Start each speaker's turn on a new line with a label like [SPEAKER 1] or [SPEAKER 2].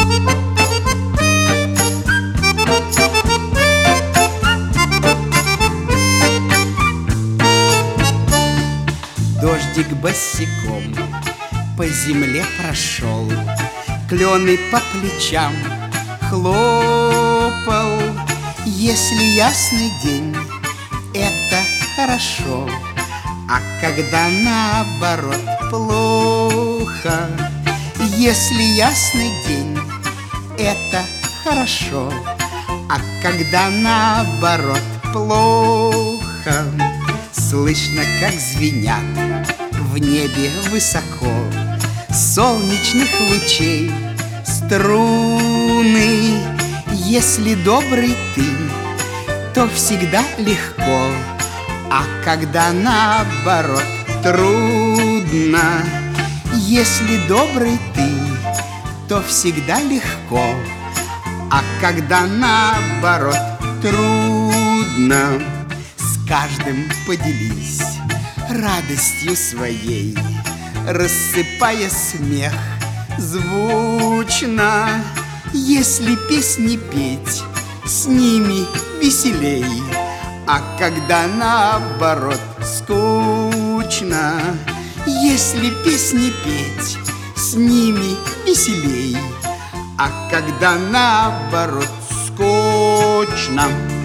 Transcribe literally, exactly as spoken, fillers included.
[SPEAKER 1] Дождик босиком по земле прошел, клены по плечам хлопал. Если ясный день, это хорошо, а когда наоборот плохо. Если ясный день, это хорошо, а когда наоборот плохо. Слышно, как звенят в небе высоко солнечных лучей струны. Если добрый ты, то всегда легко, а когда наоборот трудно. Если добрый ты, то всегда легко, а когда наоборот трудно. С каждым поделись радостью своей, рассыпая смех звучно. Если песни петь, с ними веселей, а когда наоборот скучно. Если песни петь, с ними веселей, а когда наоборот скучно.